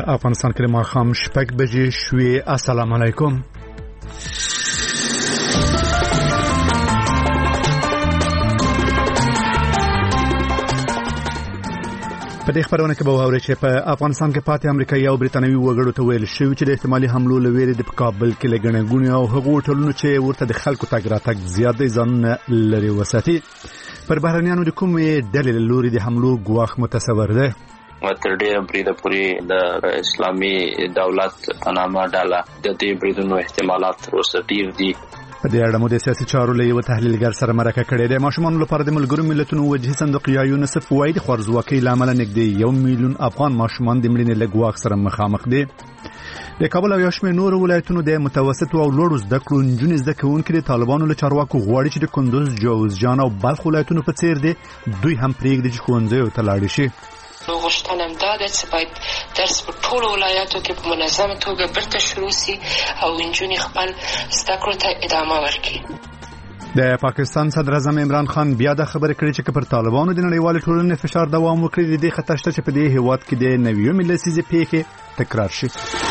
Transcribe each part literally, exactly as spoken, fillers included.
افغانستان کې ماښام شپږ بجې شوې. السلام علیکم. په دې خبرونه کې به واورئ چې په افغانستان کې پاتې امریکایي او بریتانوي وګړو ته ویل شوی چې د احتمالي حملو لویرې د کابل کې لګنه غونې او هغو ټولنو چې ورته د خلکو تګ راتګ زیات دي ځان لري وساتي. پر بهرنیانو د کومې ډلې لوري د حملو ګواښ متصور ده. تر ډیره بریده پورې د اسلامي دولت پنامه ډله د دې بریدونو احتمالات اوس ډیر دي. په دې اړه مو د سیاسي چارو له یو تحلیلګر سره مرکه کړې ده. ماشومان لپاره د ملګرو ملتونو وجهي صندوق یا یونیسف وايي د خوارځواکۍ لامل نږدې یو میلیون افغان ماشومان د مړینې له ګواښ سره مخامخ دي. د کابل او یو شمېر نورو ولایتونو د متوسط او لوړو زده کړو نجونې زده کوونکي د طالبانو له چارواکو غواړي چې د کندوز، جوزجان او بلخ ولایتونو په څیر دي دوی هم پرېږدي چې ښوونځیو ته لاړ شي. غوښتنه دا ده چې باید درس په ټولو ولایاتو کې په منظمه توګه بیرته شروع شي او نجونې خپل زده کړو ته ادامه ورکړي. د پاکستان صدر اعظم عمران خان بیا د خبرې کړې چې پر طالبانو د نړیوال ټولنې فشار دوام وکړي د دې خطر شته چې په دې هیواد کې د نویو ملسیزې پیښې تکرار شي.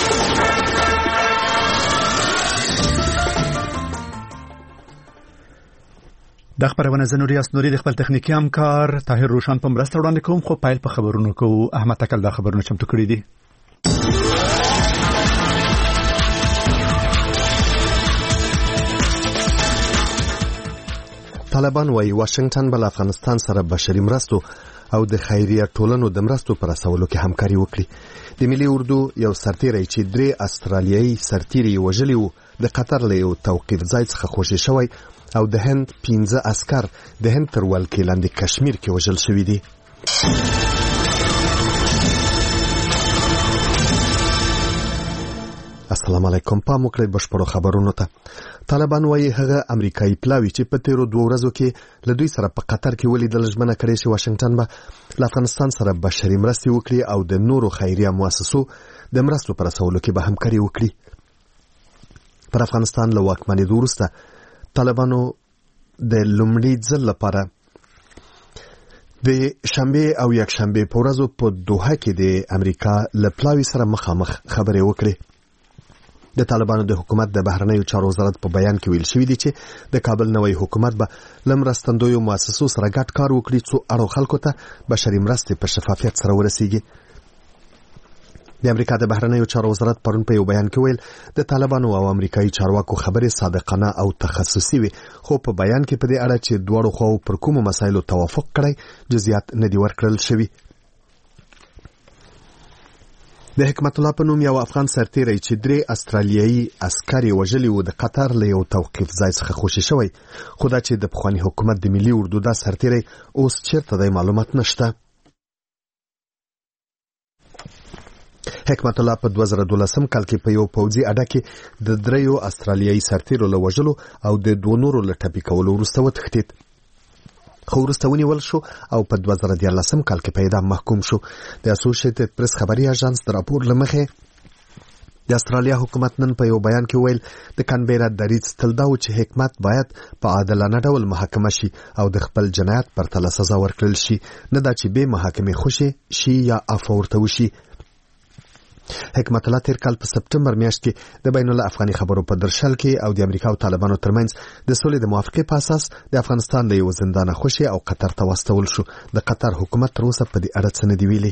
د خبرونه زنوري اسنوري د خپل تخنیکی همکار طاهر روشن په مرسته وړاندې کوم. خو پایل په خبرونو کوو. احمد تکل دا خبرونه چمتو کړی دي. طالبان وايي واشنگټن بل افغانستان سره بشري مرستو او د خیریه ټولنو د مرستو پر اساسولو کې همکاري وکړي. د ملي اردو یو سرتیری چې درې استرالیایي سرتیري وژلي وو د قطر له یو توقیف ځای څخه خوشي شوی او د هند پنځه عسكر د هند تر ولکې لاندې کشمیر کې وژل شوي دي. السلام علیکم. پام وکړئ بشپړو خبرونو ته. طالبان وايي هغه امریکایي پلاوی چې په تیرو دوه ورځو کې له دوی سره په قطر کې ولیدل ژمنه کړې چې واشنگټن به له افغانستان سره بشري مرستې وکړي او د نورو خیریه مؤسسو د مرستو پر اساسولو کې به همکاري وکړي. پر افغانستان له واکمنۍ وروسته طالبانو د لومړي ځل لپاره د شنبه او یک شنبه په ورځو په دوحه کې د امریکا له پلاوی سره مخامخ خبرې وکړې. د طالبانو د حکومت د بهرنیو چارو وزارت په بیان کې ویل شوی دی چې د کابل نوی حکومت به لمرستندویو مؤسسو سره ګډ کار وکړي څو اړو خلکو ته بشري مرستې په شفافیت سره ورسیږي. د امریکا د بهرنیو چارو وزارت پرون په یو بیان کې ویل د طالبانو او امریکایي چارواکو خبرې صادقانه او تخصصي وي، خو په بیان کې په دې اړه چې دواړو خواو پر کومو مسایلو توافق کړی جزئیات نه دي ورکړل شوي. د حکمت الله په نوم یو افغان سرتیری چې درې استرالیایي عسکر وژلي وو د قطر له یو توقیف ځای څخه خوشي شوی، خو دا چې د پخواني حکومت د ملي اردو دا سرتیری اوس چیرته دی معلومات نشته. حکمت الله په دوه زره دولسم کال کې په یو پوځي اډه کې د دریو استرالیایي سرتیرو له وژلو او د دوه نورو له ټپي کولو وروسته وتښتېد، خو وروسته ونیول شو او په دوه زره دیارلسم کال کې په اعدام محکوم شو. د اسوسییټډ پریس خبري اژانس د راپور له مخې د استرالیا حکومت نن په یو بیان کې ویل د کانبیرا دریځ تل دا و چې حکمت باید په عادلانه ډول محاکمه شي او د خپل جنایت پرتله سزا ورکړل شي، نه دا چې بې محاکمې خوشي شي یا عفو ورته وشي. حکمت الله تیر کال په سپټمبر میاشت کې د بین الافغاني خبرو په درشل کې او د امریکا او طالبانو ترمنځ د سولې د موافقې په اساس د افغانستان له یو زندان خوشي او قطر ته واستول شو. د قطر حکومت تر اوسه په دې اړه څه نه دی ویلي.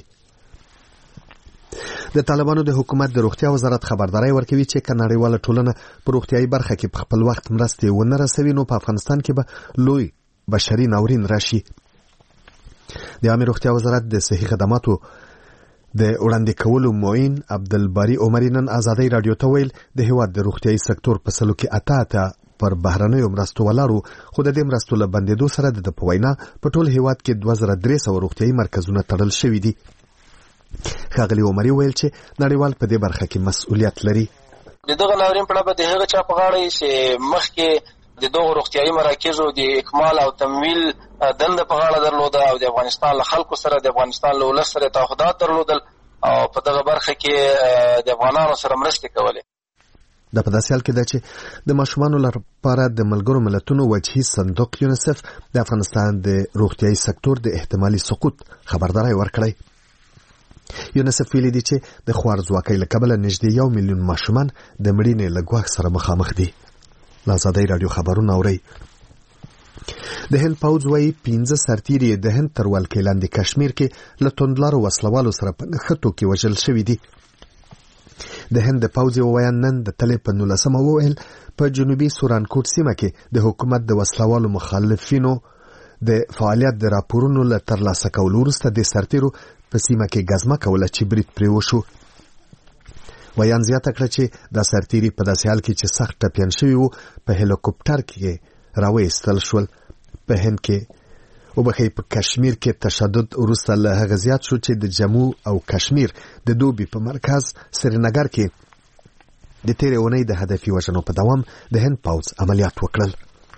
د طالبانو د حکومت د روغتیا وزارت خبرداري ورکوي چې کناړیواله ټولنه په روغتیاي برخه کې په خپل وخت مرستې ونه رسوي نو په افغانستان کې به لوی بشري ناورین راشي. د عامه روغتیا وزارت د صحي خدماتو د وړاندې کولو معین عبدالباری عمر نن آزادۍ رادیو ته ویل د هیواد د روغتیاي سکتور په سلو کې اته اته پر بهرنیو مرستو ولاړو، خو د دې مرستو له بندېدو سره د په وینا په ټول هیواد کې دوه زره درې سوه روغتیاي مرکزونه تړل شوي دي. ښاغلي عمري ویل چې نړیوال په دې برخه کې مسؤلیت لري. د دغه ناورین په اړه د هغه چا په غاړه چې مخکې د دغه روغتیايي مراکزو د اکمال او تمویل دنده په غاړه درلوده او د افغانستان له خلکو سره د افغانستان له ولس سره تعهدات درلودل او په دغه برخه کې د افغانانو سره مرستې کولې. د په داسې حال کې ده چې د ماشومانو لپاره د ملګرو ملتونو وجهي صندوق یونیسف د افغانستان د روغتیايي سکتور د احتمالي سقوط خبرداری ورکړی. یونیسف ویلي دي چې د خوارځواکۍ له کبله نږدې یو میلیون ماشومان د مړینې له ګواښ سره مخامخ دي. له ازادۍ راډیو خبرونه اورئ. د هند پوځ وايي پنځه سرتیري د هند تر ولکې لاندې کشمیر کې له توندلارو وسلوالو سره په نښتو کې وژل شوي دي. د هند د پوځ یو ویان نن د تلې په نولسمه وویل په جنوبي سورانکوټ سیمه کې د حکومت د وسلوالو مخالفینو د فعالیت د راپورونو له ترلاسه کولو وروسته د سرتیرو په سیمه کې ګزمه کوله چې برید پرې وشو. ویان زیاته کړه چې دا سرتیري په داسې حال کې چې سخت ټپیان شوي وو په هلیکوپټر کې راوایستل شول. په هند کې وبخښئ په کشمیر کې تشدد وروسته له هغه زیات شو چې د جموں او کشمیر د دوبي په مرکز سرینګر کې د تیرې اونۍ د هدفي وژنو په دوام د هند پوځ عملیات وکړل.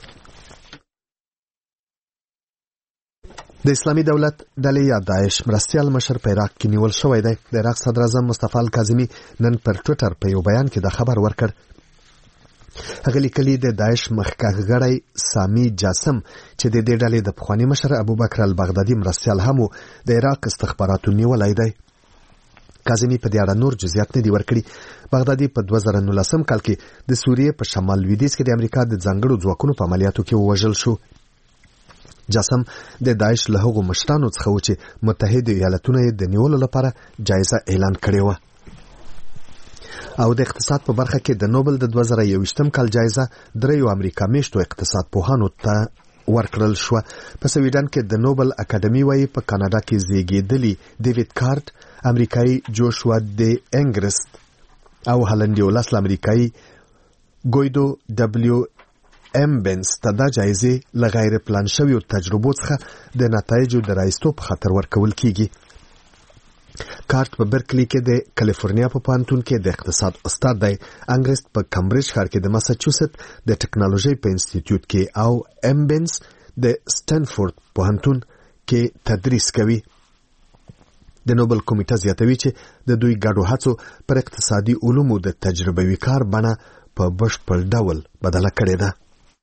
د اسلامي دولت ډلې یا داعش مرستیال مشر په عراق کې نیول شوی دی. د عراق صدر اعظم مصطفی الکاظمي نن پر ټویټر په یو بیان کې د خبر ورکړ. هغه لیکلي د داعش مخکښ غړی سامي جاسم چې د دې ډلې د پخواني مشر ابوبکر البغدادي مرستیال هم د عراق استخباراتو نیولی دی. کاظمي په دې اړه نور جزئیات نه دي ورکړي. بغدادي په دوه زره نولسم کال کې د سوریې په شمال لویدیځ کې د امریکا د ځانګړو ځواکونو په عملیاتو کې ووژل شو. جاسم د داعش له هغو مشرانو څخه و چې متحده ایالتونه یې د نیولو لپاره جایزه اعلان کړې وه. او د اقتصاد په برخه کې د نوبل د دوه زره یوویشتم کال جایزه دریو امریکا میشتو اقتصاد پوهانو ته ورکړل شوه. په سویډن کې د نوبل اکاډمي وايي په کاناډا کې زیږېدلي ډیوډ کارټ، امریکایي جوشوا دی انګرست او هالندي ولسمشر امریکایي ګویدو ډبلیو ام بنس ته دا جایزې له غیر پلان شویو تجربو څخه د نتایجو د رایستو په خاطر ورکول کیږي. کارت په برکلی کې د کالیفورنیا په پوهنتون کې د اقتصاد استاد دی. انګرست په کمبریج ښار کې د ماساچوست د ټکنالوژي په انسټیټیوټ کې او ام بنس د سټنفورد پوهنتون کې تدریس کوي. د نوبل کمیټه زیاتوي چې د دوی ګډو هڅو پر اقتصادي علومو د تجربوي کار بڼه په بشپړ ډول بدله کړې ده.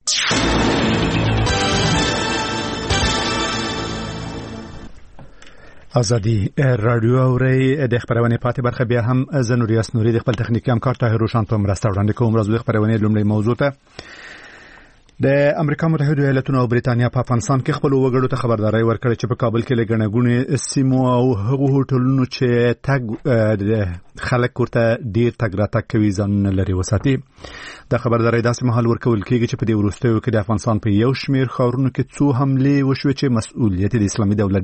ازادي رادیو اوري د خبرونه پاتې برخه بیا هم زنوریاس نوري د خپل تخنیکی همکار طاهر روشن په مرسته وړاندې کوم. راځو د خبرونه لومړی موضوع ته. د امریکا متحده ایالاتونو او بریتانیا په افغانستان کې خپل وګړو ته خبرداري ورکړه چې په کابل کې لګنه غونې سیمو او هغو هوټلونو چې تګ خلک ورته ډیر تګ راتګ کوي ځان لري وساتي. د خبرداري داسې مهال ورکول کېږي چې په دې وروستیو کې د افغانستان په یو شمیر ښارونو کې څو حملې وشوې چې مسؤلیت د اسلامي دولت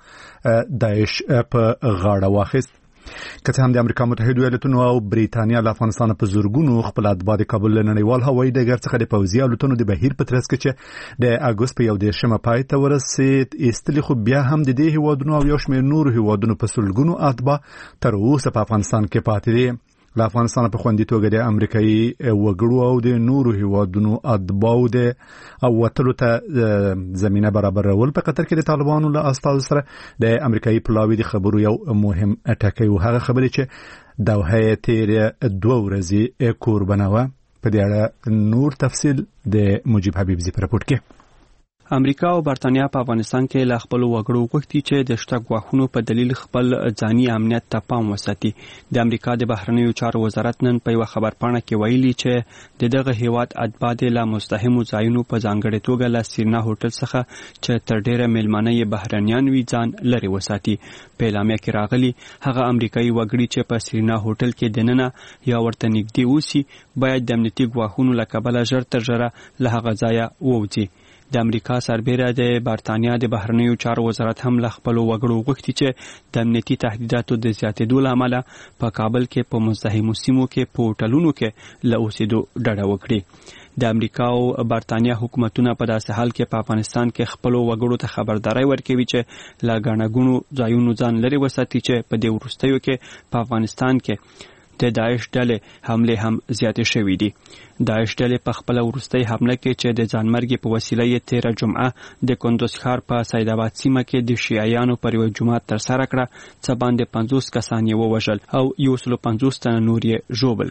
ډلې داعش په غاړه واخیست. که څه هم د امریکا متحده ایالاتونو او بریتانیا له افغانستان په زورګونو خپل اتباع د کابل له نړیوال هوایي ډګر څخه د پوځي الوتنو د بهیر په ترڅ کې چې د اګوست په یو دېرشمه پای ته ورسېد ایستلي، خو بیا هم د دې هیوادونو او یو شمېر نورو هیوادونو په سلګونو اتباع تر اوسه په افغانستان کې پاتې دي. له افغانستان په خوندي توګه د امریکایي وګړو او د نورو هیوادونو اتباعو د وتلو ته زمینه برابرول په قطر کې د طالبانو له استازو سره د امریکایي پلاوي د خبرو یو مهم ټکی و. هغه خبرې چې دوحه تیرې دوه ورځې کوربنه وه. په دې اړه نور تفصیل د مجيب حبیبزي په راپورټ کې. امریکا او برتانیا په افغانستان کې له خپل وګړو غوښتي چې د شته غواخونو په دلیل خپل ځاني امنیت ته پام وساتي. د امریکا د بهرنیو چارو وزارت نن په یو خبرپاڼه کې ویلي چې د دغه هیواد اتباع له مزدحمو ځایونو په ځانګړي توګه له سیرنا هوټل څخه چې تر ډیره میلمانه یې بهرنیان وي ځان لري وساتي. په اعلامیه کې راغلي هغه امریکایي وګړي چې په سیرنا هوټل کې دننه یا ورته نږدې اوسي باید د امنیتي غواخونو له کبله ژر تر ژره له هغه ځایه ووځي. د امریکا سربیره د برتانیا د بهرنیو چارو وزارت هم له خپل وګړو غوښتي چې د امنیتي تهدیداتو د زیاتېدو له امله په کابل کې په مزدحمو سیمو کې په هوټلونو کې له اوسېدو ډډه وکړي. د امریکا او برتانیا حکومتونه په داسې حال کې په افغانستان کې خپل وګړو ته خبرداري ورکوي چې له ګڼهګونو ځایونو ځان لري وساتي چې په دې وروستیو کې په افغانستان کې د داعش ډلې حمله هم زیاتې شوې دي. داعش ډلې په خپل وروستۍ حمله کې چې د ځانمرګي په وسیله یې تیره جمعه د کندوز ښار په سید آباد سیمه کې د شیعیانو پر یو جماعت ترسره کړه څه باندې پنځوس کسان یې ووژل او یو سل پنځوس تنه نور یې ژوبل کړل.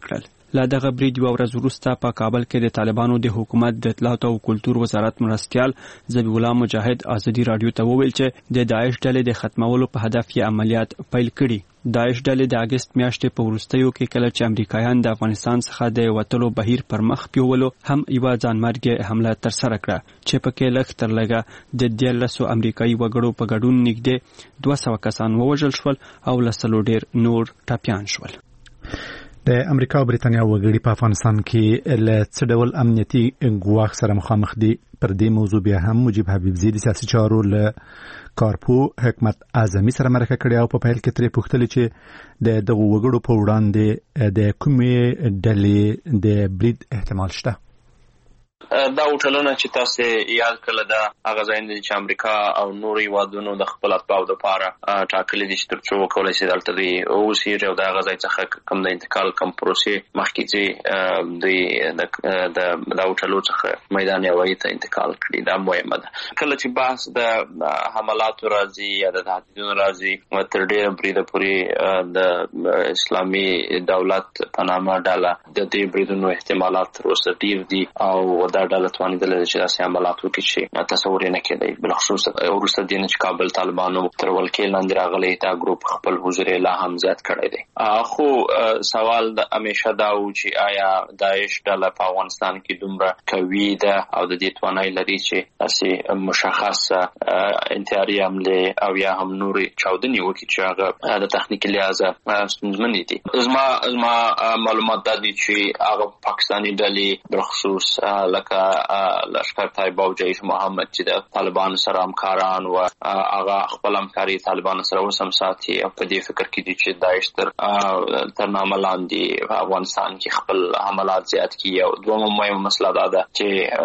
لا دغه برید یو ورځ وروسته په کابل کې د طالبانو د حکومت د اطلاعات او کلتور وزارت مرستیال ذبیح الله مجاهد ازادي رادیو ته وویل چې د داعش ډلې د ختمولو په هدف یې عملیات پیل کړي. داعش ډلې د اگست میاشتې په وروستیو کې کله چې امریکایان د افغانستان څخه د وټلو بهیر پر مخ پیولو هم یو ځانمرګي حمله تر سره کړه چې په کې لږ تر لږه د دیارلسو امریکایي وګړو په ګډون نږدې دوه سوه کسان ووژل شول او لسلو ډیر نور ټپیان شول. د امریکا او بریتانیا وګړي په افغانستان کې له څه ډول امنیتي ګواښ سره مخامخ دي؟ پر دې موضوع بیا هم مجيب حبیبزی د سیاسي چارو له کارپو حکمت اعظمي سره مرکه کړې او په پیل کې ترې پوښتنه چې د دغه وګړو په وړاندې د کومې ډلې د برید احتمال شته؟ دا وټلونه چې تاسو یاد کړل دا هغه ځای دی چې امریکا او نوري وادونو د خپل اتباعو لپاره ټاکلي دي چې ترڅو وکولای شي دلته دی او سیری او دا هغه ځای څخه کوم د انتقال کوم پروسې مخکې چې د د دا وټلو څخه میدان هوایي ته انتقال کړي. دا مهمه ده. کله چې بحث د حملاتو راځي یا د تهدیدونو راځي تر ډیره بریده پورې د اسلامي دولت په نامه ډله د دې بریدونو احتمالات تر اوسه ډیر دي او دا ډله توانیدله چې داسې عملات وکړي چې تصور یې نه کېدی. بلخصوص وروسته دې نه چې کابل طالبانو تر ولکې لاندې راغلی دا ګروپ خپل حضور یې لا هم زیات کړی دی. خو سوال د همیشه دا و چې آیا داعش ډله په افغانستان کې دومره قوي ده او د دې توانایي لري چې داسې مشخص انتحاري حملې او یا هم نورې چاودنې وکړي چې هغه د تخنیکي لحاظه ستونزمنې دي؟ زما زما معلومات دا دي چې هغه پاکستاني ډلې بلخصوص لکه لشکر طیبه او جیش محمد چې د طالبانو سره همکاران و هغه خپل همکاري طالبانو سره وسم ساتي او په دې فکر کې دي چې داعش تر تر نامه لاندې په افغانستان کې خپل حملات زیات کړي. او دویمه مهمه مسله دا ده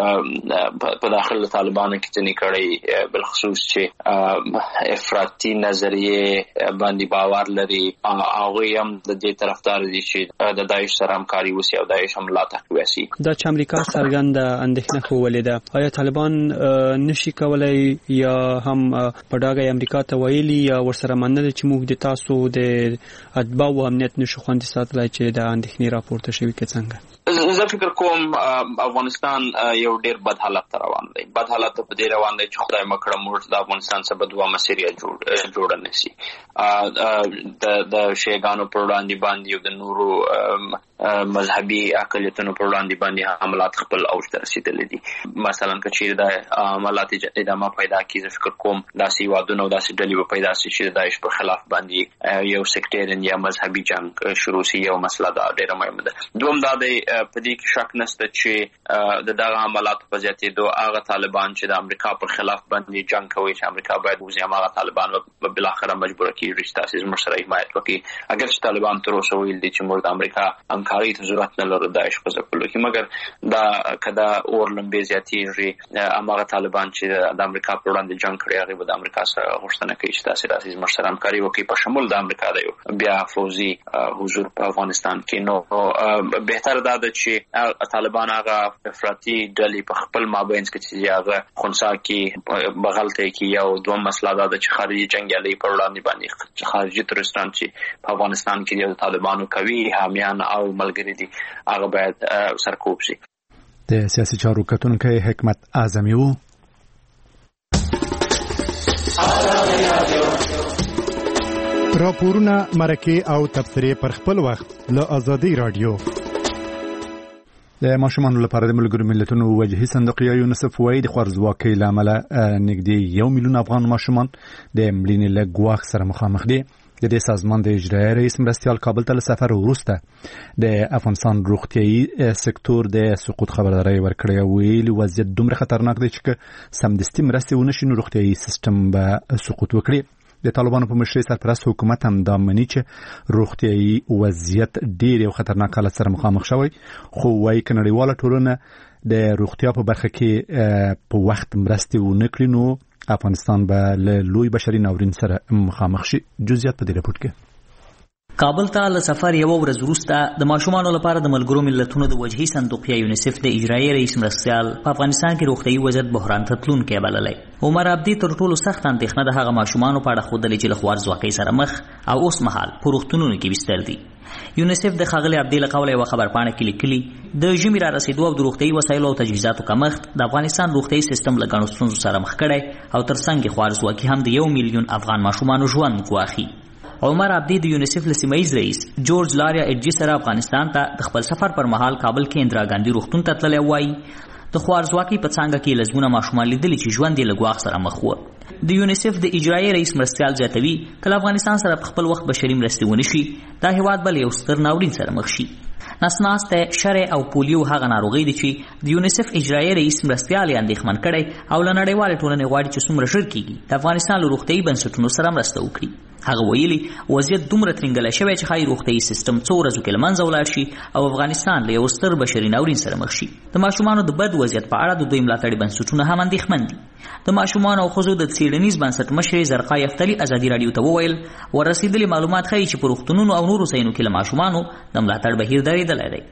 چې په داخل طالبانو کې ځینې کړي بلخصوص چې افراطي نظریه باندې باور لري هغه هم د دې طرفدار دي چې د داعش سره همکاري وکړي او داعش حملات وکړي. دا چې امریکا څرګند اندېښنه کوولې ده، آیا طالبان نشي کولای یا هم په ډاګه امریکا ته ویلي یا ورسره منل چې موږ د تاسو د اتباعو امنیت نشو خوندي ساتلای چې د اندېښنې راپورته شوی کې څنګه؟ زه فکر کوم افغانستان یو ډیر بد حالت روان دی. بد حالت په دې روان دی چې خدای مکړه موږ د افغانستان څخه بدوا مسیریا جوړ جوړ نه شي. د د شیګانو پر وړاندې باندې او د نورو مذهبي اقلیتونو پر وړاندې باندې حملات خپل اوج ته رسیدلې دي. مثلا کچې د عملیات ادامه پیدا کیږي، فکر کوم داسې وادونه او داسې ډلې به پیدا شي چې د داعش پر خلاف باندې یو سیکټریان یا مذهبي جنگ شروع شي. یو مسله دا ډیره مهمه ده. دوم دا دی په دې کې شک نشته چې د دغه حملاتو په زیاتېدو هغه طالبان چې د امریکا پر خلاف باندې جنگ کوي چې امریکا باید وزي هغه طالبان به بل اخر مجبور کیږي چې تاسو زموږ سره حمایت وکړي. اگر چې طالبان تر اوسه ویل دي چې موږ د امریکا همکاري ته ضرورت نه لرو داعش په ځپلو کې، مګر دا کدا اور لمبې زیاتېږي هغه طالبان چې د امریکا پر وړاندې جنگ کوي هغه به د امریکا سره غوښتنه کوي چې تاسو راسي زموږ سره همکاري وکړي په شمول د امریکا د بیا فوزي حضور په افغانستان کې. نو بهتر دا ده چې طالبان هغه افراطي ډلې په خپل مابین کې چې هغه خنثا کې بغلته کې یو دوه مسله ده چې خارجي جنگیالي پر وړاندې باندې خارجي ترستان چې په افغانستان کې د طالبانو کوي حامیان او ملګری دي هغه باید سرکوب شي. د سیاسي چارو کتونکو حکمت اعظمي وو. راپورونه مرکه او تبصرې پر خپل وخت له ازادي رادیو. د ماشومانو لپاره د ملګرو ملتونو وجهي صندوق یا یونیسف وايي د خوارځواکۍ له امله نږدې یو میلیون افغان ماشومان د مړینې له ګواښ سره مخامخ دي. د دې سازمان د اجرایي رئیس مرستیال کابل ته سفر وروسته د افغانستان روغتيایي سکتور د سقوط خبرداري ورکړې، ویلي وضعیت دومره خطرناک دی چې سمدستي مرستې ونشي نو روغتيایي سیستم به سقوط وکړي. د طالبانو په مشرۍ سرپرست حکومت هم دا مني چې روغتيایي وضعیت ډېر یو خطرناک حالت سره مخامخ شوی، خو وايي چې نړیواله ټولنه د روغتیا په برخه کې په وخت مرستې ونه کړي نو افغانستان به له لوی بشري ناورین سره مخامخ شي. جزئیات په دې راپور کې. کابل ته له سفر یو ورځ وروسته د ماشومانو لپاره د ملګرو ملتونو د وجهي صندوق یا یونیسف د اجرایي رئیس مرستیال په افغانستان کې روغتيایي وضعیت بحران ته تلونکی بللی. عمر عبدي تر ټولو سخت اندېښنه د هغه ماشومانو په اړه ښودلې چې له خوارځواکۍ سره مخ او اوس مهال په روغتونونو کې بستر دي. یونیسف د ښاغلي عبدي له قوله یوه خبرپاڼه کې لیکلي د ژمي را رسېدو او د روغتیایي وسایلو او تجهیزاتو کمښت د افغانستان روغتیایي سیستم له ګڼو ستونزو سره مخ کړی او تر څنګ یې خوارځواکي هم د یو میلیون افغان ماشومانو ژوند ګواښي. عمر عبدي د یونیسف له سیمه ییز رئیس جورج لاریا ایډجي سره افغانستان ته د خپل سفر پر مهال کابل کې اندرا ګاندي روغتون ته تللی وایي د خوارځواکۍ په څانګه کې لسګونه ماشومان لیدلي چې ژوند یې له ګواښ سره مخ و. د یونیسف د اجرایي رئیس مرستیال زیاتوي کله افغانستان سره په خپل وخت بشري مرستې ونه شي دا هیواد به له یو ستر ناورین سره مخ شي. نسناسته، شرع او پولیو هغه ناروغۍ دي چې د یونیسف اجرایي رئیس مرستیال یې اندېښمن کړی او له نړیوالې ټولنې غواړي چې څومره ژر کېږي د افغانستان له روغتیایي بنسټونو سره مرسته وکړي. هغه ویلي وضعیت دومره ترینګلی شوی چې ښایي روغتیایي سیستم څو ورځو کې له منځه ولاړ شي او افغانستان له یو ستر بشري ناورین سره مخ شي. د ماشومانو د بد وضعیت په اړه د دوی ملاتړي بنسټونه هم اندېښمن دي. د ماشومانو او ښځو د څېړنیز بنسټ مشرې زرقا یفتلي ازادي راډیو ته وویل ورسېدلي معلومات ښایي چې په روغتونونو او نورو ځایونو کې له ماشومانو د ملاتړ بهیر درېدلی دی.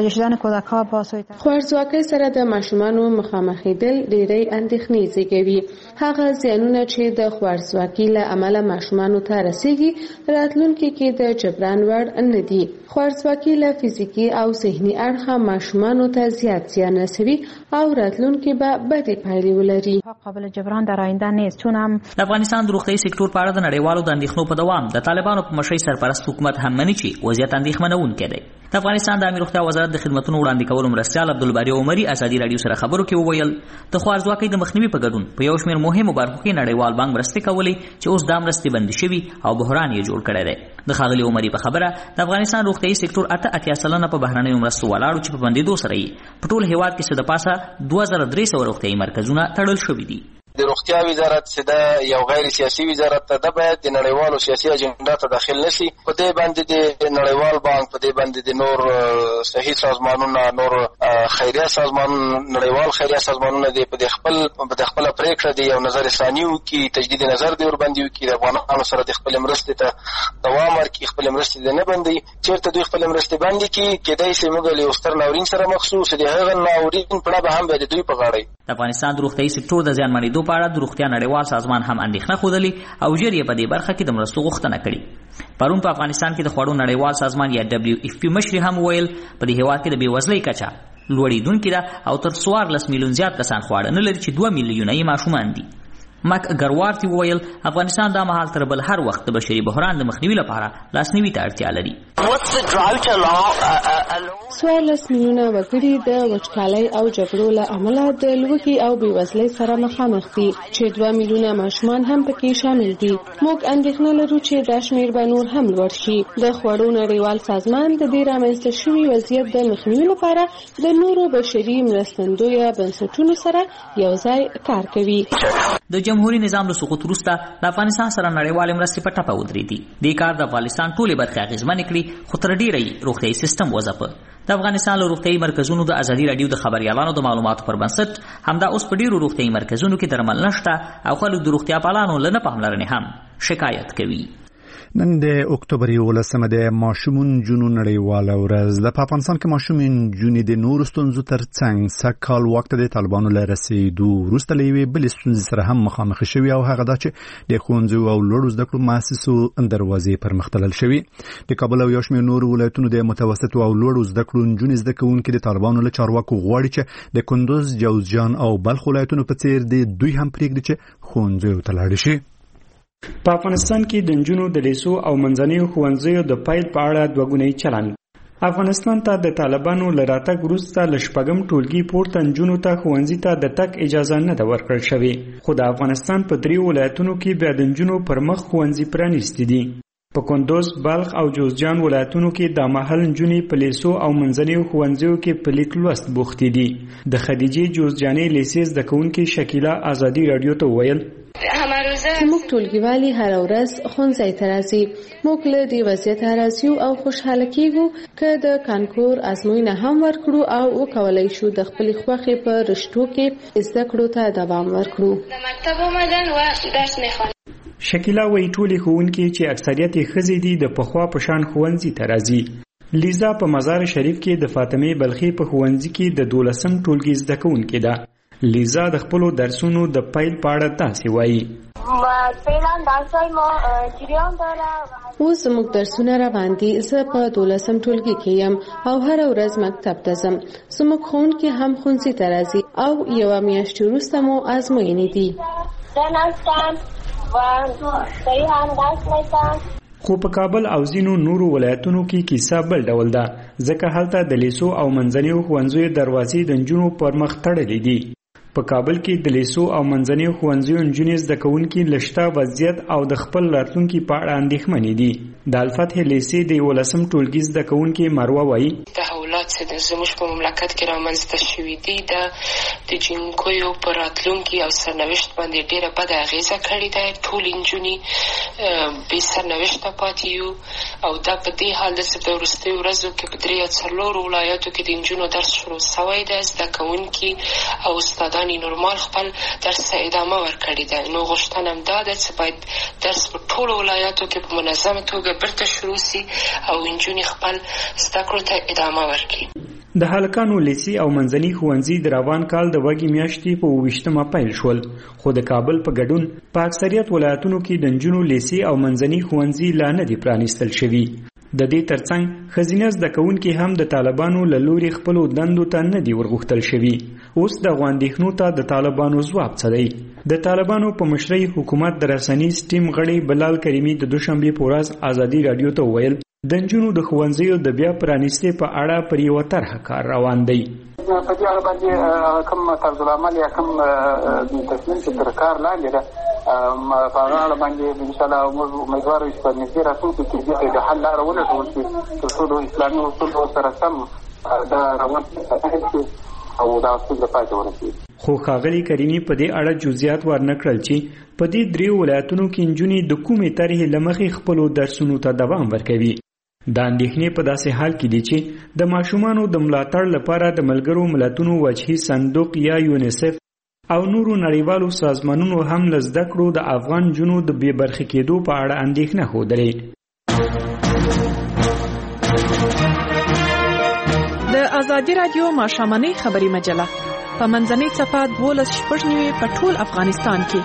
خوارځواکۍ سره د ماشومانو مخامخېدل ډېرې اندېښنې زېږوي. هغه زیانونه چې د خوارځواکۍ له امله ماشومانو ته رسېږي راتلونکي کې د جبران وړ نه دي. خوارځواکۍ له فزیکي او ذهني اړخه ماشومانو ته زیات زیان رسوي او راتلونکي به بدې پایلې ولري. قابل جبران در آینده نیست چون هم د افغانستان د روغتیایي سکتور په اړه د نړیوالو د اندېښنو په دوام د طالبانو په مشرۍ سرپرست حکومت هم مني چې وضعیت اندېښمنونکی دی. د افغانستان د عامه روغتیا وزارت د خدمتونو وړاندې کولو مرستیال عبدالباري عمري ازادي راډیو سره خبرو کې وویل د خوارځواکۍ د مخنیوي په ګډون په یو شمېر مهمو برخو کې نړیوال بانک مرستې کولې چې اوس دا مرستې بندې شوي او بحران یې جوړ کړی دی. د ښاغلي عمري په خبره د افغانستان روغتیایي سکتور اته اتیا سلنه په بهرنیو مرستو ولاړو چې په بندېدو سره یې په ټول هېواد کې څه د پاسه دوه زره درې سوه روغتیایي مرکزونه تړل شوي دي. د روغتیا وزارت چې دا یو غیر سیاسي وزارت ته ده باید د نړیوالو سیاسي اجنډا ته داخل نشي. په دې باندې د نړیوال بانک په دې باندې د نور صحي سازمانونه نور خیریه سازمانونه نړیوال خیریه سازمانونه دي په خپل په خپل پریکړه دی یو نظر ثاني وکړي تجدید نظر دی ور باندې وکړي د افغانانو سره د خپل مرستې ته دوام ورکړي خپل مرستې نه بندي چیرته دوی خپل مرستې باندې کې کېدای شي موږ له ستر ناورین سره مخصوص دي هغه ناورین په اړه هم به دوی په غاړه. د افغانستان د روغتیایي سکتور د زیانمنېدو په اړه د روغتیا نړیوال سازمان هم اندېښنه ښودلې او ژر یې په دې برخه کې د مرستو غوښتنه کړې. پرون په افغانستان کې د خوړو نړیوال سازمان یا ډبلیو اف پی مشر هم ویل په دې هېواد کې د بېوزلۍ کچه لوړېدونکې ده او تر څوارلس میلیون زیات کسان خواړه نه لري چې دوه میلیونه یې ماشومان دي. مک ګروارتي وویل افغانستان دا مهال تر بل هر وخت د بشري بحران د مخنیوي لپاره لاسنیوي ته اړتیا لري. څوارلس میلیونه وګړي د وچکالۍ او جګړو له امله د لوږې او بېوزلۍ سره مخامخ دي چې دوه میلیونه ماشومان هم پکې شامل دي. موږ اندېښنه لرو چې دا شمېر به نور هم لوړ شي. د خوړو نړیوال سازمان د دې رامنځته شوي وضعیت د مخنیوي لپاره د نورو بشري مرستندویه بنسټونو سره یو ځای کار کوي. د جمهوریت نظام له سقوط وروسته د افغانستان سره نړیوالې مرستې په ټپه ودرېدې. دې کار د افغانستان ټولې برخې اغېزمنې کړي خو تر ډېره یې روغتیایي سیستم وځپه. د افغانستان له روغتیایي مرکزونو د ازادي راډیو د خبریالانو د معلوماتو پر بنسټ همدا اوس په ډېرو روغتیایي مرکزونو کې درمل نشته او خلک د روغتیا پالانو له نه پاملرنې هم شکایت کوي. نن د اکتوبر یولسمه د ماشومون جنو نړیواله ورځ ده. په افغانستان کې ماشومین جنې د نورو ستونزو تر څنګ سږ کال وخت د طالبانو له رسېدو وروسته له یوې بلې ستونزې سره هم مخامخ شوي او هغه دا چې د ښوونځیو او لوړو زده کړو مؤسسو دروازې پرمخ تړل شوي. د کابل او یو شمېر نورو ولایتونو د متوسطو او لوړو زده کړو نجونې زده کوونکي د طالبانو له چارواکو غواړي چې د کندوز، جوزجان او بلخ ولایتونو په څېر د دوی هم پرېږدي چې ښوونځیو ته لاړ شي. په افغانستان کې د نجونو د لیسو او منځنیو ښوونځیو د پیل په اړه دوه ګونی چلند. افغانستان ته د طالبانو له راتګ وروسته له شپږم ټولګي پورته نجونو ته ښوونځي ته د تګ اجازه نه ده ورکړل شوې، خو د افغانستان په دریو ولایتونو کې بیا د نجونو پر مخ ښوونځي پرانیستي دي. په کندوز، بلخ او جوزجان ولایتونو کې د مهال نجونې په لیسو او منځنیو ښوونځیو کې په لیک لوست بوختې دي. د خدیجې جوزجانې لیسې زده کوونکې شکیله ازادي راډیو ته وویل موږ ټولګیوالي هر ورځ ښوونځي ته راځي. موږ له دې وضعیته راضیو او خوشحاله کیږو که د کانکور ازموینه هم ورکړو او وکولای شو د خپلې خوښې په رشتو کې زده کړو ته دوام ورکړو. د مکتب اومدن و درس میخوانم. شکیله وایي ټولې ښوونکي چې اکثریت یې ښځې دي د پخوا په شان ښوونځي ته راځي. لیزا په مزار شریف کې د فاطمه بلخي په ښوونځي کې د دولسم ټولګي زده کوونکې ده. لیزا د خپل درسونو د پیل پاړه تاسو وایي. اوس زموږ درسونه روان دي. زه په دولسم ټولګي کې یم او هره ورځ مکتب ته ځم. زموږ ښوونکي هم ښوونځي ته راځي او یوه میاشت وروسته مو ازموینې دي. خو په کابل او ځینو نورو ولایتونو کې کیسه بل ډول ده، ځکه هلته د لیسو او منځنیو ښوونځیو دروازې د نجونو پر مخ تړلې دي. په کابل کې د لیسو او منځنیو ښوونځیو نجونې زده کوونکي له شته وضعیت او د خپل راتلونکي په اړه اندېښمنې دي. د الفتح لیسې د یولسم ټولګي زده کوونکي مروه وایي تحولات چې د زموږ په مملکت کې رامنځته شوي دي د د جینکویو په راتلونکي او سرنوشت باندې ډېره بده اغېزه کړې ده. ټولې نجونې بې سرنوشته پاتې یو او دا په دې حال ده چې په وروستیو ورځو کې په درې یا څلورو ولایاتو کې د نجونو درس شروع سوی ده. زده کوونکي او استادان یې نورمال خپل درس ته ادامه ورکړې ده. نو غوښتنه هم دا ده چې باید درس په ټولو ولایاتو کې په منظمه توګه برته شروع سي او نجونې خپل زده کړو ته ادامه ورکړي. د هلکانو لیسې او منځني ښوونځي د روان کال د وږي میاشتې په اوویشتمه پیل شول، خو د کابل په ګډون په اکثریت ولایتونو کې د نجونو لیسې او منځني ښوونځي لا نه دي پرانیستل شوي. د دې ترڅنګ ښځینه زده کوونکي هم د طالبانو له لوري خپلو دندو ته نه دي ورغوښتل شوي. اوس دغو اندېښنو ته د طالبانو ځواب څه دی؟ د طالبانو په مشرۍ حکومت د رسنیز ټیم غړي بلال کریمي د دوشنبې په ورځ ازادي راډیو ته وویل د نجونو د ښوونځیو د بیا پرانیستې په اړه پر یوه طرحه کار روان دی. په دې اړه باندې کوم طرزالعمل یا کوم تصمیم چې تر کار لاندې ده په هغه اړه باندې انشاءالله موږ امیدوار یو چې په نږدې راتلونکي کې دې د حل لاره ولټول شي تر څو د اسلامي اصولو سره سم دا روان شي او دا ستونزه پای ته ورسېږي. خو ښاغلي کریمي په دې اړه جزئیات ورنه کړل چې په دې دریو ولایتونو کې نجونې د کومې طرحې له مخې خپلو درسونو ته دوام ورکوي. دا اندېښنې په داسې حال کې دي چې د ماشومانو د ملاتړ لپاره د ملګرو ملتونو وجهي صندوق یا یونیسف او نورو نړیوالو سازمانونو هم له زده کړو د افغان نجونو د بې برخې کېدو په اړه اندېښنه ښودلې. د ازادي راډیو ماښامنۍ خبري مجله په منځنۍ صفحه دولس شپږ نوي په ټول افغانستان کې.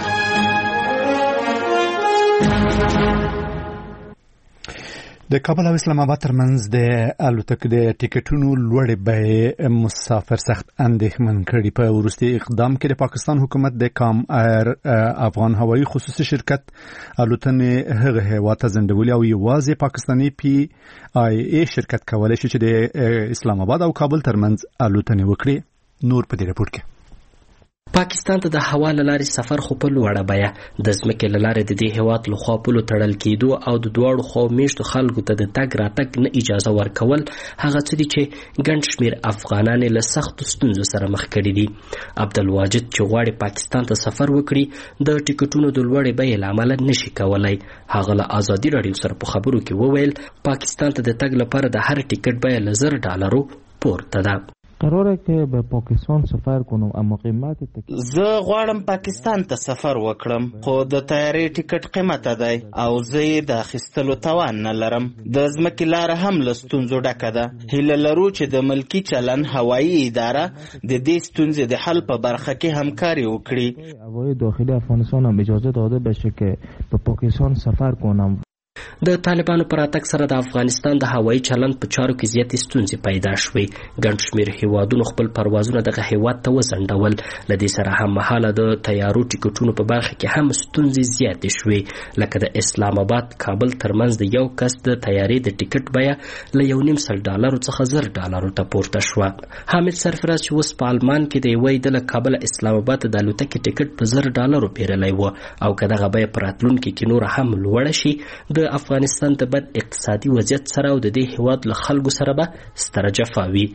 د کابل او اسلام آباد ترمنځ د الوتکې د ټیکټونو لوړې بیې مسافر سخت اندېښمن کړي. په وروستي اقدام کې د پاکستان حکومت د کام ایر افغان هوایي خصوصي شرکت الوتنې هغه هیواد ته ځنډولې او یوازې پاکستاني پی آی ای شرکت کولی شي چې د اسلام آباد او کابل ترمنځ الوتنې وکړي. نور په دې راپور کې پاکستان ته د هوا له لارې سفر خو په لوړه بیه د ځمکې له لارې د دې هیواد له خوا پولو تړل کېدو او د دواړو خواو میشتو خلکو ته د تګ راتګ نه اجازه ورکول هغه څه دي چې ګڼ شمېر افغانان یې له سختو ستونزو سره مخ کړي دي. عبدالواجد چې غواړي پاکستان ته سفر وکړي د ټیکټونو د لوړې بیې له امله نشي کولی. هغه له ازادي راډیو سره په خبرو کې وویل پاکستان ته د تګ لپاره د هر ټیکټ بیه له زر ډالرو پورته ده. قراره که به پاکستان سفر کنم اما قیمت تکلیف زه غواړم پاکستان ته سفر وکړم خو د طیارې ټیکټ قیمته دی او زه یې د اخیستلو توان نه لرم. د ځمکې لاره هم له ستونزو ډکه ده. هیله لرو چې د ملکي چلن هوایي اداره د دې ستونزې د حل په برخه کې همکاري وکړي. هوای داخلي افغانستان هم اجازه داده بشه که به پاکستان سفر کنم. د طالبانو پر راتګ سره د افغانستان د هوایي چلند په چارو کې زیاتې ستونزې پیدا شوې. ګڼ شمېر هیوادونو خپل پروازونه دغه هیواد ته وځنډول. له دې سره هممهاله د طیارو ټیکټونو په برخه کې هم ستونزې زیاتې شوې، لکه د اسلام آباد کابل ترمنځ د یو کس د طیارې د ټیکټ بیه له یو نیم سل ډالرو څخه زر ډالرو ته پورته شوه. حامد سرفراز چې اوس په آلمان کې د یوې د له کابل اسلام آباد د الوتکې ټیکټ په زر ډالرو پیرلی و او که دغه بیه په راتلونکي کې نوره هم لوړه شي د افغانستان د بد اقتصادي وضعیت سره او د دې هیواد له خلکو سره به ستره جفا وي.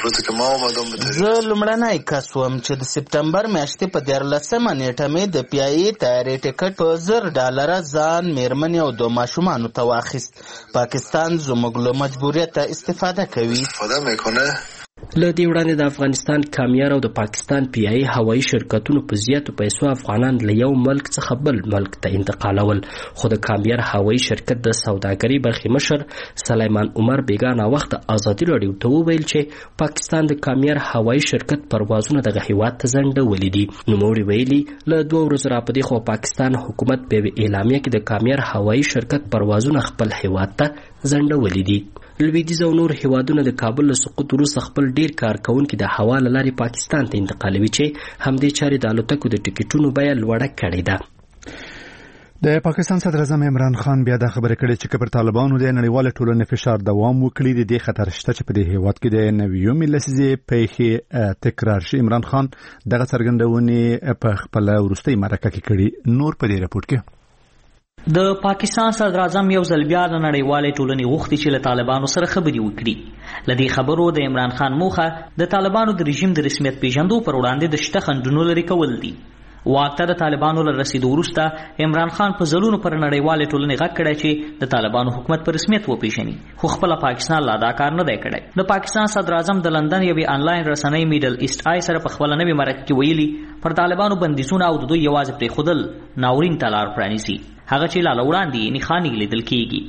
زه لومړنی کس وم چې د سپتمبر میاشتې په دیارلسمه نیټه مې د پی آی ای طیارې ټیکټ په زر ډالره ځان، میرمنې او دو ماشومانو ته واخیست. پاکستان زموږ له مجبوریته استفاده کوي. له دې وړاندې د افغانستان کامیار او د پاکستان پیایي هوایي شرکتونو په زیاتو پیسو افغانان له یو ملک څخه بل ملک ته انتقالول، خو د کامیار هوایي شرکت د سوداګرۍ برخې مشر سلیمان عمر بیگا وخت ازادي راډیو ته وویل چې پاکستان د کامیار هوایي شرکت پروازونه دغه هیواد ته ځنډولي دي. نوموړي ویلي له دوه ورځو راپدې خو پاکستان حکومت په اعلامیه کې د کامیار هوایي شرکت پروازونه خپل هیواد ته ځنډولي دي. لویدیځ او نور هیوادونه د کابل له سقوط وروسته خپل ډیر کارکونکي د هوا له لارې پاکستان ته انتقالوي چې همدې چارې د الوتکو د ټکټونو بیه لوړه کړې ده. د پاکستان صدر اعظم عمران خان بیا د خبرې کړې چې پر طالبانو د نړیوال ټولنې فشار دوام وکړي د دې خطر شته چې په دې هیواد کې د نویو لسیزې پیښې تکرار شي. عمران خان دغه څرګندونې په خپل وروستي مرکه کې کړي. نور په دې راپور کې د پاکستان صدر اعظم یو ځل بیا د نړیوالې ټولنې غوښتي چې له طالبانو سره خبرې وکړي. له دې خبرو د عمران خان موخه د طالبانو د رژیم د رسمیت پیژندو پر وړاندې د شته خنډونو لرې کول دي. واک ته د طالبانو له رسیدو وروسته عمران خان په ځلونو پر نړیوالې ټولنې غږ کړی چې د طالبانو حکومت په رسمیت وپیژني، خو خپله پاکستان لا دا کار نه دی کړی. د پاکستان صدر اعظم د لندن یوې آنلاین رسنۍ میډل ایسټ آی سره په خپله نوې مرکه کې ویلي پر طالبانو بندیزونه او د دوی یوازې پرېښودل ناورین ته لار پرانیسي، هغه چې لا وړاندې نښانې لیدل کېږي.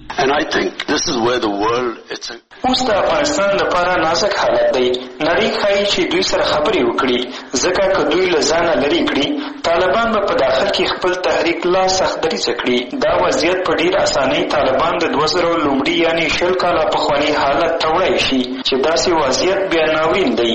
اوس د افغانستان لپاره نازک حالت دی. نړۍ ښایي چې دوی سره خبرې وکړي، ځکه که دوی له ځانه لرې کړي طالبان به په داخل کې خپل تحریک لا سختدریځه کړي. دا وضعیت په ډېر اسانۍ طالبان د دوه زره لومړي یعنې شل کاله پخواني حالت ته وړی شي چې داسې وضعیت بیا ناورین دی.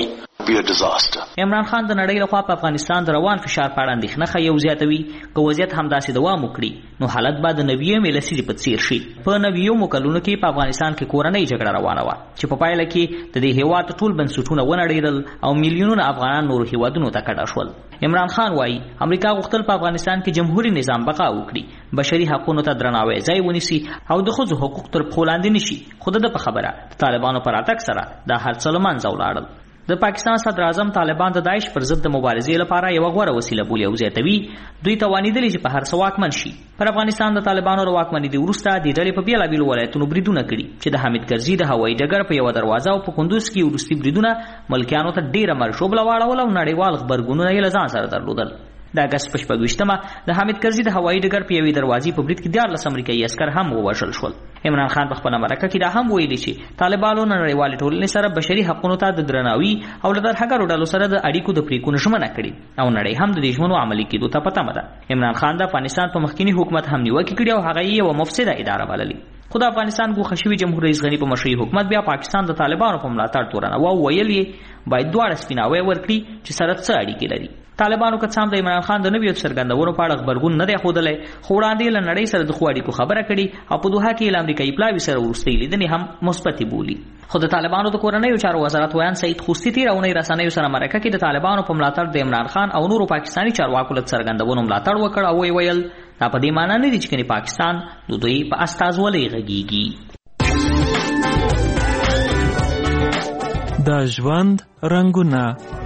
عمران خان د نړۍ لخوا په افغانستان د روان فشار په اړه اندېښنه ښیي او زیاتوي که وضعیت همداسې دوام وکړي نو حالت به د نویمې لسیزې په څیر شي. په نویمو کلونو کې په افغانستان کې کورنۍ جګړه روانه وه چې په پایله کې د دې هیواد ټول بنسټونه ونړېدل او میلیونونه افغانان نورو هیوادونو ته کډه شول. عمران خان وایي امریکا غوښتل په افغانستان کې جمهوري نظام بقا وکړي، بشري حقونو ته درناوی ځای ونیسي او د ښځو حقوق تر پښو لاندې نشي، خو د ده په خبره د طالبانو په راتګ سره دا هر څه له منځه ولاړل. د پاکستان صدر اعظم طالبان د داعش پر ضد د مبارزې لپاره یو غوره وسیله بولي او زیاتوي دوی توانیدلی چې په هر څه واکمن شي. پر افغانستان د طالبانو د واکمنۍ وروسته د ډلې په بیلابیلو ولایتونو بریدونه کړي چې د حامد کرزي د هوایي ډګر په یوه دروازه او په کندوز کې وروستي بریدونه ملکیانو ته ډېره مرشوبله واړول او نړیوال غبرګونونه یې له ځان سره درلودل. د اګست په شپږویشتمه د حامد کرزي د هوایي ډګر په یوې دروازې په برید کې دیارلس امریکایي عسکر هم ووژل شول. عمران خان په خپله مرکه کې دا هم ویلي چې طالبانو نړیوالې ټولنې سره بشري حقونو ته د درناوي او له ترهګرو ډلو سره د اړیکو د پرېکونو ژمنه کړې او نړۍ هم د دې ژمنو عملي کېدو ته په تمه ده. عمران خان د افغانستان په مخکیني حکومت هم نیوکې کړې او هغه یې یوه مفسده اداره بللې. خو د افغانستان ګوښه شوي جمهور رئیس غني په مشرۍ حکومت بیا پاکستان د طالبانو په ملاتړ تورنوه او ویل یې باید دواړه سپیناوی ورکړي چې سره څه اړیکې لري. طالبانو که څه هم د عمران خان د نویو څرګندونو په اړه غبرګون نه دی ښودلی، خو وړاندې له نړۍ سره د ښو اړیکو خبره کړې او په دوحه کې له امریکایي پلاوي سره وروستۍ لیدنې هم مثبتې بولي. خو د طالبانو د کورنیو چارو وزارت ویان سعید خوستي تېره اونۍ رسنیو سره مرکه کې د طالبانو په ملاتړ د عمران خان او نورو پاکستاني چارواکو له څرګندونو ملاتړ وکړ او ویې ویل دا په دې معنی نه دي چې کني پاکستان د دوی په استازولۍ غږیږي. د ژوند رنګونه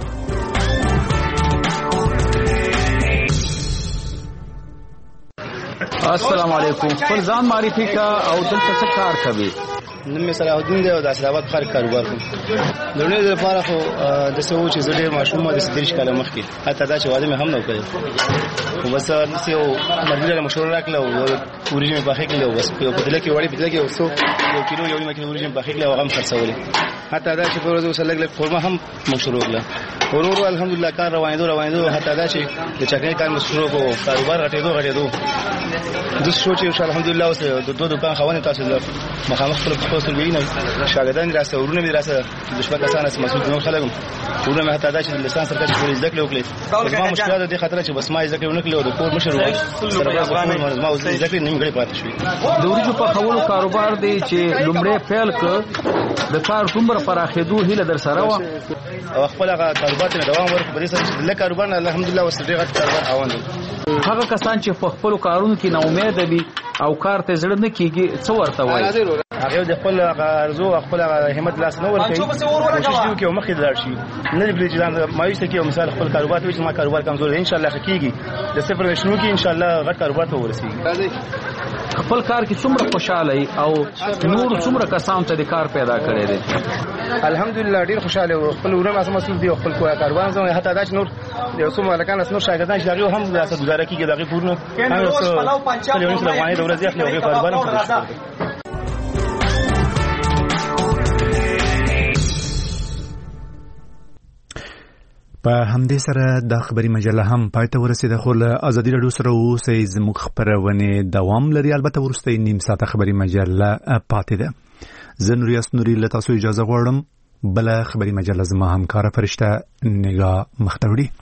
السلام علیکم. خپل ځان معرفي کا او دلته څه کار کوي؟ نن می صلاح الدین دی او د اسلامآباد ښار کاروبار کوم. د لومړي لپاره خو د څه و چې زه ډېر ماشوم وم د ستریش کاله مخکې حتی دا چې واده مې هم نه کړی خو بس داسې یو ملګري له مشوره راکړله او وریجې مې پاخې کړلې او بس په یو پتیله کې وړې پتیله کې یو څو یو کیلو یو نیمه کیلو وریجې مې پاخې کړلې او هغه هم خرڅولې. حتی دا چې په ورځ اوسه لږ لږ قورمه هم موږ شروع کړله. ورو ورو الحمدلله کار روانېدو روانېدو حتی دا چې د چکنۍ کار مې شروع کړو، کاروبار غټېدو غټېدو داسې شو چې الحمدلله اوس د دوه دوکان خاوند یم. تاسو مخامخ خپل په خپل وینئ شاګردان مې راسه ورونه مې راسه د شپږ کسان هسې مسؤل نور خلک یم. ورونه مې حتی دا چې د لیسانس سره چې پورې زده کړې وکړې زما مشکلات د دې خاطره چې بس ما زده کړې ونه کړې او د کور مشر وم زما اوس زده کړې نیمګړې پاتې شوې. د وریجو پخولو کاروبار دی چې لومړی پیل کړ د کار دومره پراخېدو هیله در سره وه او خپل هغه کاروبار ته مې دوام ورکړ. په دې سره چې د لږ کاروبار نه الحمدلله اوس ډېر غټ کاروبار روان دی. هغه کسان چې په خپلو کارونو کې ناامیده وي او کار ته زړه نه کېږي څه ورته وایي؟ هغه د خپل ارزو او خپل همت لاس نه ورکوي، کوشش کوي چې مخکې لاړ شي، نه دی چې ځان مایوسه کوي. مثال خپل کاروبار ته چې ما کاروبار کمزور ان شاء الله کېږي د صفر نه شروع کړي ان شاء الله غټ کاروبار ته ورسیږي. خپل کار کې څومره خوشاله او نور څومره کسان ته د کار پیدا کړی دی؟ الحمدلله ډیر خوشاله او خپل ورم اساس مسؤل دی خپل کوه کاروان زموږ حتی دا چې نور یو څو مالکان اس نور شاګردان چې دغه هم د اساس گزاره کیږي دغه پورنه هم یو څو کلیونی سره وایي د ورځې اخلي او کاروان هم په همدې سره د خبري مجله هم پای ته ورسېده خو له ازادي راډیو سره اوسئ زموږ خپرونې دوام لري البته وروستۍ نیم ساعته خبري مجله پاتې ده زه نور یاس نوري له تاسو اجازه غواړم بله خبري مجله زما همکاره فرشته نگاه مخته وړي